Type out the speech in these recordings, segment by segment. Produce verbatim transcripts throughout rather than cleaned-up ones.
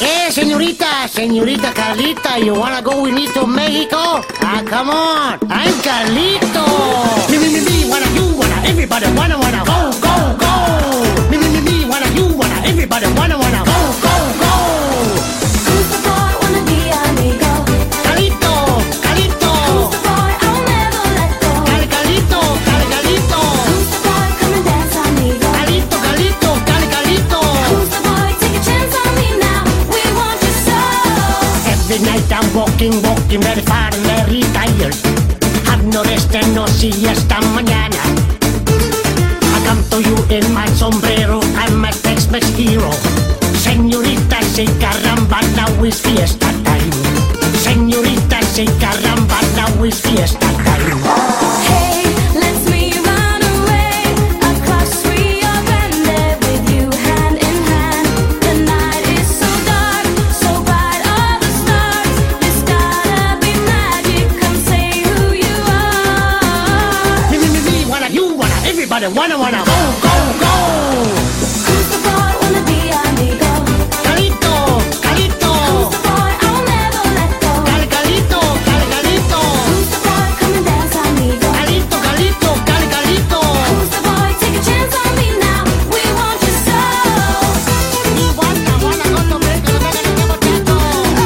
Eh, señorita, señorita Carlita, you wanna go with me to Mexico? Ah, come on, I'm Carlito. Me, me, me, me, wanna, you wanna, everybody wanna, wanna, go, go, go. Me, me, me, me, wanna, you wanna, everybody wanna, wanna, go, go, go. Who's the boy wanna be amigo? Carlito, Carlito. Who's the boy I'll never let go? Cal, Carlito, Cal, Carlito. Who's the boy come and dance amigo? Carlito, Carlito, Cal, Carlito. Who's the boy take a chance on me now? We want you so. Every night I'm walking, walking very far and very tired. Have no rest and no siesta mañana. I come to you in my sombrero, I'm a Tex-Mex hero. Señorita, say caramba, now is fiesta time. Señorita, say caramba, now is fiesta time. Hey, let's me run away across Rio Grande with you hand in hand. The night is so dark, so bright, all the stars. There's gotta be magic. Come say who you are. Me, me, me, me, wanna, you wanna, everybody wanna, wanna, go, go, go. Who's the boy wanna be amigo? Carlito, Carlito. Who's the boy I'll never let go? Cal, Carlito, Cal, Carlito. Who's the boy come and dance amigo? Carlito, Carlito, Cal, Carlito. Who's the boy take a chance on me now? We want you so. We wanna, wanna go to Mexico, Mexico, Mexico.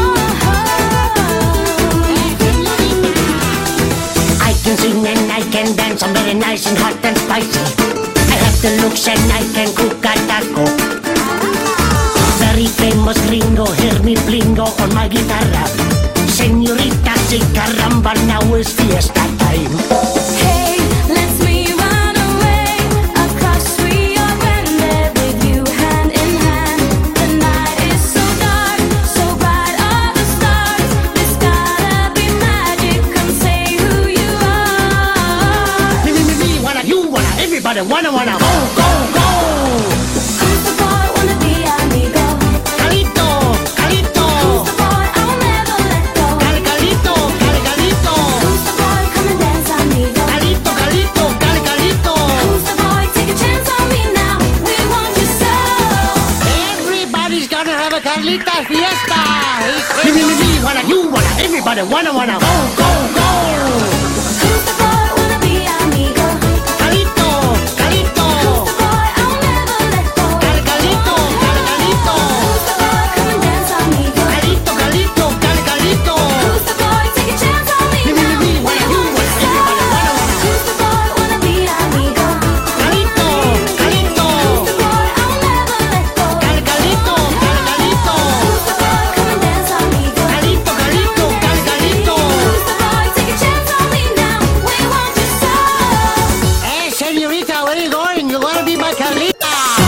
I can sing and I can dance, I'm very nice and hot and spicy. I have the looks and I can cook a taco. Very famous gringo, hear me blingo on my guitarra. Señorita, say caramba, now is fiesta time. Hey, let's me run away across Rio Grande with you hand in hand. The night is so dark, so bright, all the stars. There's gotta be magic. Come say who you are. Me, me, me, me, wanna, you wanna, everybody wanna, wanna, go, go, go. Who's the boy wanna be amigo? Carlito, Carlito. Who's the boy I'll never let go? Cal, Carlito, Cal, Carlito. Who's the boy come and dance amigo? Carlito, Carlito, Cal, Carlito. Who's the boy take a chance on me now? We want you so. Everybody's gonna have a Carlita fiesta. Me, me, me, me, wanna, you wanna, everybody wanna, wanna, go, go, go. Who's the boy wanna be amigo? Carlito, Carlito. Who's the boy I'll never let go? Cal, Carlito, Cal, Carlito. Who's the boy come and dance amigo? Carlito, Carlito, Cal, Carlito. Who's the boy take a chance on me Me, me, me, now? me, wanna, you wanna, everybody wanna, wanna. Who's the boy wanna be amigo? Carlito, Carlito. Who's the boy I'll never let go? Cal, Carlito, Cal, Carlito. Who's the boy come and dance amigo? Carlito, Carlito, Cal, Carlito. Who's the boy take a chance on me now? We want you so. Hey, señorita, where are you going? You wanna be my Carlita?